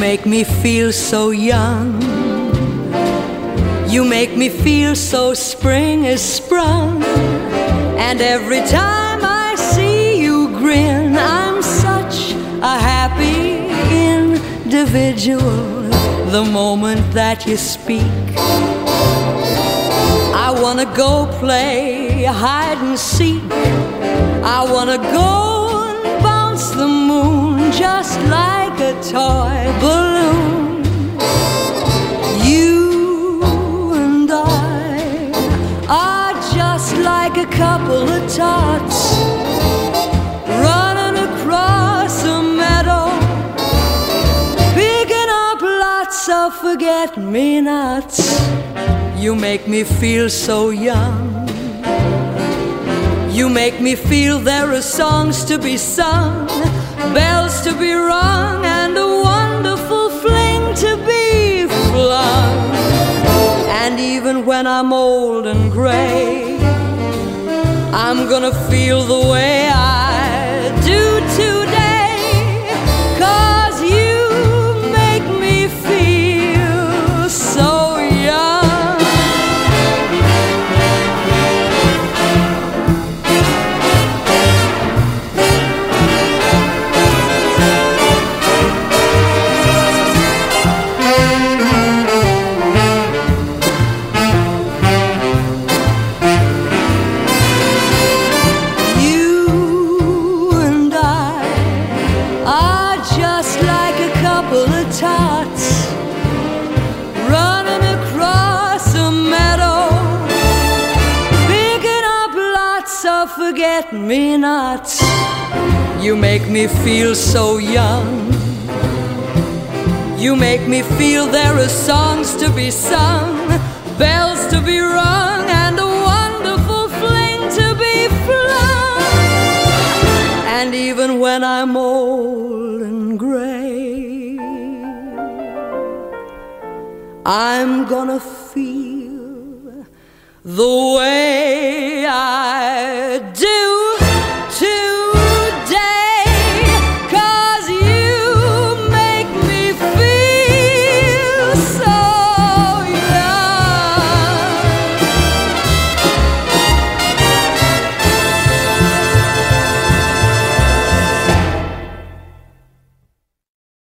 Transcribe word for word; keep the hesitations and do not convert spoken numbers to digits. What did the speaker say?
make me feel so young. You make me feel so spring is sprung. And every time I see you grin, I'm such a happy individual. The moment that you speak, I wanna go play hide and seek. I wanna go and bounce the moon just like a toy balloon. You and I are just like a couple of tots running across a meadow, picking up lots of forget-me-nots. You make me feel so young. You make me feel there are songs to be sung, bells to be rung, and a wonderful fling to be flung. And even when I'm old and gray, I'm gonna feel the way I do today, 'cause you make me feel so young. Forget-me-nots. You make me feel so young. You make me feel there are songs to be sung, bells to be rung, and a wonderful fling to be flung. And even when I'm old and gray, I'm gonna feel the way I do